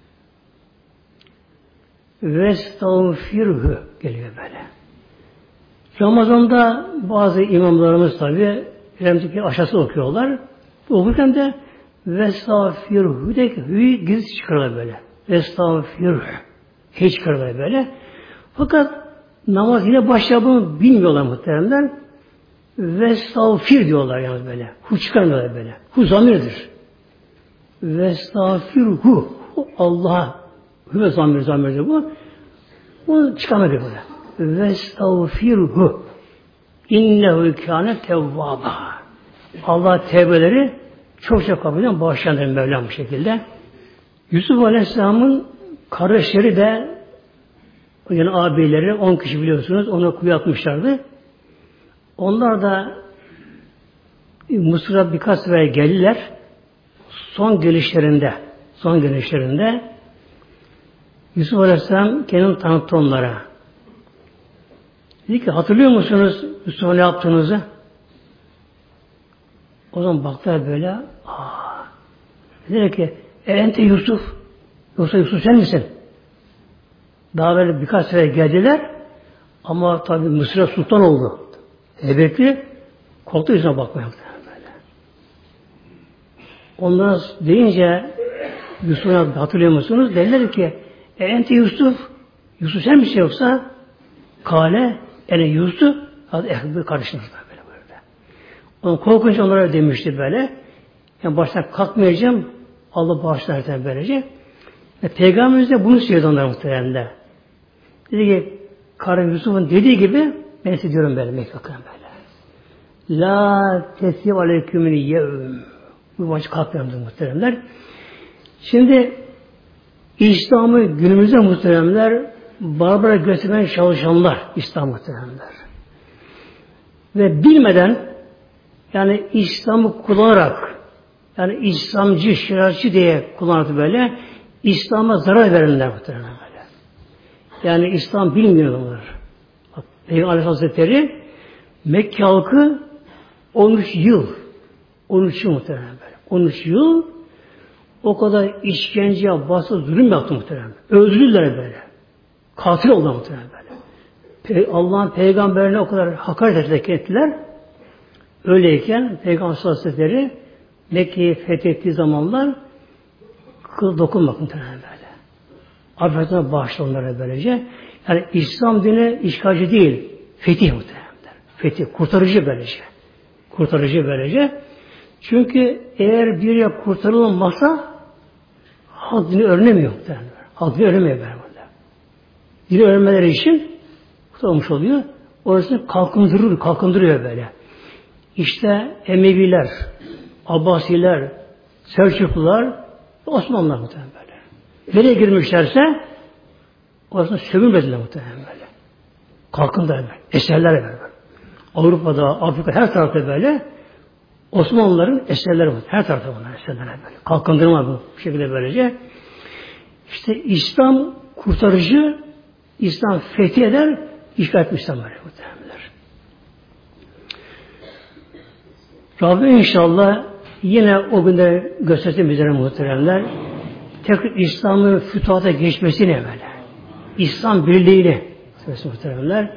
Vestağfirhu geliyor böyle. Ramazan'da bazı imamlarımız tabi Remzik'i aşağısı okuyorlar. Okurken de Vestağfirhu de hü'yü gizli çıkarlar böyle. Vestağfirhu hiç çıkarlar böyle. Fakat namaz yine başladığını bilmiyorlar muhteremler. Vestağfir diyorlar yani böyle. Hu çıkarmıyorlar böyle. Hu zamirdir. Vestağfirhu. Allah'a. Hu ve zamirdir bu. Bunu çıkarmıyor böyle. Vestağfirhu. İnnehu kâne tevvâba. Allah tevbeleri çok kabul eden bağışlayandır Mevlam bu şekilde. Yusuf Aleyhisselam'ın kardeşleri de yani abileri 10 kişi biliyorsunuz onu kuyu atmışlardı. Onlar da Mısır'a birkaç sefer geldiler. Son gelişlerinde Yusuf Aleyhisselam kendini tanıttı onlara. Dedi ki hatırlıyor musunuz Yusuf'a ne yaptığınızı? O zaman baktılar böyle. Dedi ki ente Yusuf. Yoksa Yusuf sen misin? Daha böyle birkaç sefer geldiler. Ama tabi Mısır'a sultan oldu. Ebekli korktu yüzüne bakmaya böyle. Ondan deyince Yusuf'a hatırlıyor musunuz? Dediler ki ente Yusuf. Yusuf sen misin yoksa? Kale yani Yusuf bir karıştırmışlar böyle. Onu korkunç onlara demişti böyle. Yani baştan kalkmayacağım. Allah bağışlar böylece. Peygamberimiz de bunu söyledi onlara muhtemelen. Dedi ki karım Yusuf'un dediği gibi ben size diyorum böyle Mekke'den böyle. La teslim aleykümün yevm. Bu maçı kalkmıyordu muhteremler. Şimdi İslam'ı günümüzde muhteremler barbara göstermeye çalışanlar İslam muhteremler. Ve bilmeden yani İslam'ı kullanarak yani İslamcı, şeriatçı diye kullanırdı böyle İslam'a zarar verenler muhteremler böyle. Yani İslam bilmiyor onlar. Bak, Peygamber Aleyhisselatü Hazretleri Mekke halkı 13 yıl muhtemelen böyle. 13 yıl o kadar işkence, baskı, zulüm yaptı muhtemelen. Öldürdüler böyle. Katil oldular muhtemelen böyle. Allah'ın peygamberine o kadar hakaret ettiler. Öyleyken Peygamber Hazretleri Mekke'yi fethettiği zamanlar kıl dokunmak muhtemelen böyle. Affetine bağışla onlara böylece. Yani İslam dini işgalci değil. Fetih muhtemelen. Fetih. Kurtarıcı böylece. Kurtarıcı böylece. Çünkü eğer bir yer kurtarılmazsa halk dini öğrenemiyor muhtemelen. Halk dini öğrenemiyor böyle. Dini öğrenmeleri için kurtarılmış oluyor. Orasını kalkındırıyor böyle. İşte Emeviler, Abbasiler, Selçuklular, Osmanlılar muhtemelen böyle. Nereye girmişlerse orasını sömürmediler muhtemelen böyle. Kalkındılar böyle. Eserler böyle. Avrupa'da, Afrika her tarafta böyle Osmanlıların eserleri var. Her tarafta bunlar eserler böyle. Kalkındırma bu şekilde böylece. İşte İslam kurtarıcı, İslam fethi eder, işgal etmiş İslam böyle muhtemelen. Rabbim inşallah yine o günde göstersin bizlere muhteremler. Tekrar İslam'ın fütuhata geçmesine böyle. İslam birliğiyle muhteremler.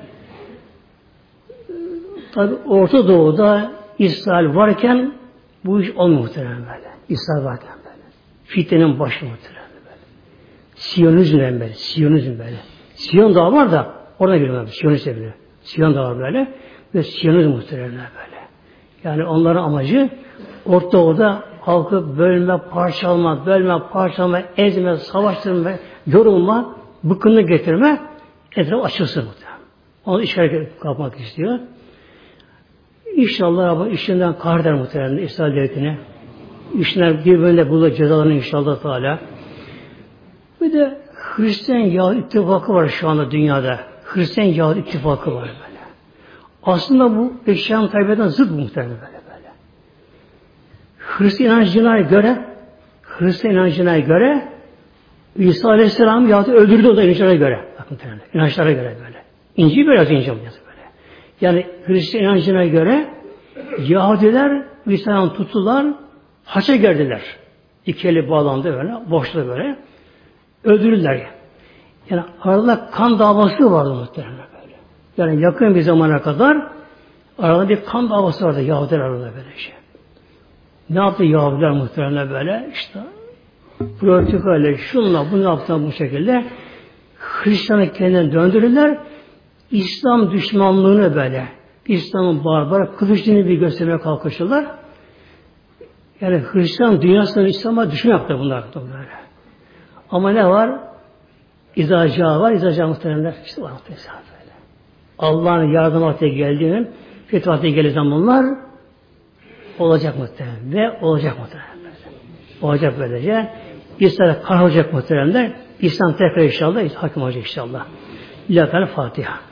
Tabi Orta Doğu'da İsrail varken bu iş olmuyor muhterem böyle. İsrail varken böyle. Fitnenin başı muhterem böyle. Siyonizm böyle. Siyon dağı var da orada giriyor. Siyonizm bile. Siyon dağı var böyle. Ve Siyonizm muhteremler böyle. Yani onların amacı Orta Doğu'da halkı bölme, parçalama, ezme, savaştırma, yorulma, bıkkınlık getirme, etrafı açılsın muhtemelen. Onu işaret kapmak istiyor. İnşallah Rabbim işinden kahreder muhtemelen İsrail devletine. İşler birbirine bulur cezalarını inşallah Teala. Bir de Hristiyan Yahudi ittifakı var şu anda dünyada. Hristiyan Yahudi ittifakı var böyle. Aslında bu eşyanın tabiatına zıt muhtemelen böyle. Hristiyan inancına göre İsa Aleyhisselam Yahudi öldürdü o da inançlara göre. Bakın inançlara göre böyle. İncil biraz İncil böyle. Yani Hristiyan inancına göre Yahudiler İsa'dan tuttular, haça geldiler. İki eli bağlandı böyle, boşta böyle. Öldürürler. Yani arada kan davası vardı muhtemelen böyle. Yani yakın bir zamana kadar arada bir kan davası vardı Yahudiler arasında böyle şey. Ne yaptı Yahudiler muhtemelen böyle? İşte politikayla, şunla, bunu yaptılar bu şekilde. Hristiyanı kendinden döndürürler. İslam düşmanlığını böyle, İslam'ın barbar, kılıç dini bir göstermeye kalkışırlar. Yani Hristiyan dünyasının İslam'a düşman yaptı bunlar böyle. Ama ne var? İzaca var, İzaca muhteremler. İşte var muhteremler böyle. Allah'ın yardım vakti geldiğinin, fethi vakti geldiği zamanlar olacak muhterem ve olacak muhterem. Olacak böylece. İslam'a kahrolacak muhteremler. İslam tekrar inşallah hakim olacak inşallah. İlahi Fatiha.